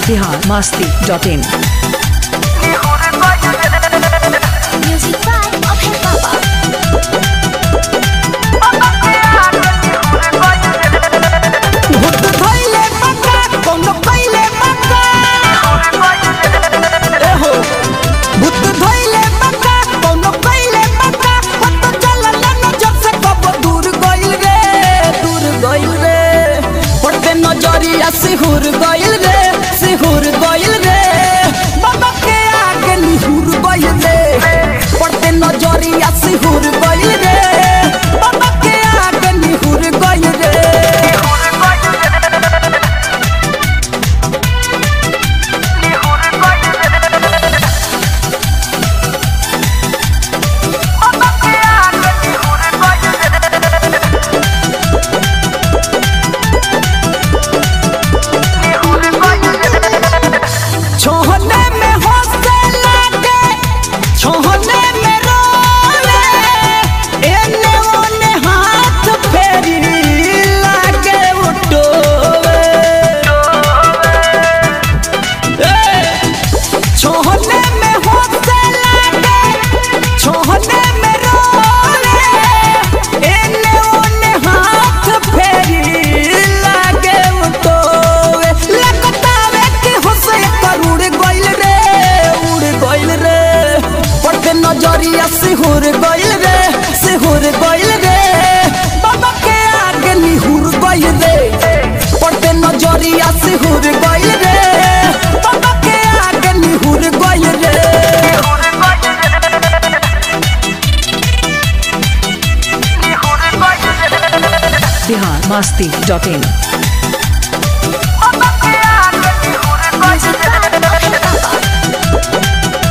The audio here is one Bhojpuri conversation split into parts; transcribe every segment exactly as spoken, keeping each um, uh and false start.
Bihar Masti dot in. Music by Abhay Baba. भूत धइले पक्का कोनो कइले पक्का ए हो भूत धइले पक्का कोनो कइले पक्का पता चलल नजर से कब दूर गइल रे दूर गइल रे पड़ते नजरिया सिहुर गइल रे सिहुर गइल रे बाबा के आगे निहुर गइल रे पड़ते नजरिया सिहुर गइल रे बाबा के आगे निहुर गइल रे छोहने में हंसे लागे छोहने में रोवे एने ओने हाथ फेरी लागे उठोवे ए छोहने में हंसे लागे छोहने में रोवे एने ओने हाथ फेरी लागे उठोवे लगतावे कि हंसे करूड़ गइल रे उड़ गइल रे पड़ते नजरिया सिहुर गइल रे सिहुर गइल रे बाबा के आगे निहुर गइल रे पड़ते नजरिया सिहुर गइल रे बाबा के आगे निहुर गइल रे Bihar Masti dot in. Music by Abhay Baba.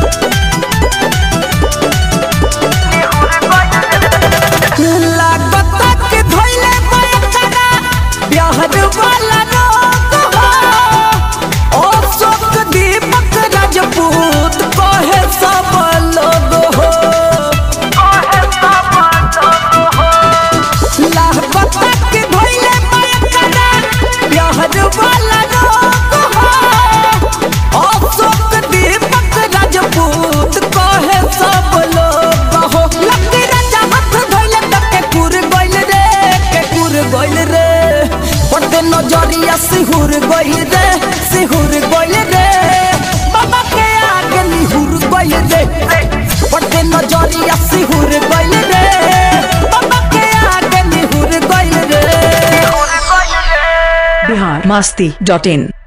लागता के धइले बयकरा प्यार वाला रोग हो ओ शोक दीपक राजपूत कहे सब लोग हो लागता के धइले बयकरा प्यार वाला रोग हो ओ शोक दीपक राजपूत कहे सब लोग हो लकी राजा हाथ धइले तके कुर गइल रे के कुर गइल रे पड़ते नजरिया सिहुर गइल रे सिहुर गइल रे बाबा के आगे निहुर गइल रे पड़ते नजरिया सिहुर गइल रे बाबा के आगे निहुर गइल रे बिहार मस्ती डॉट इन।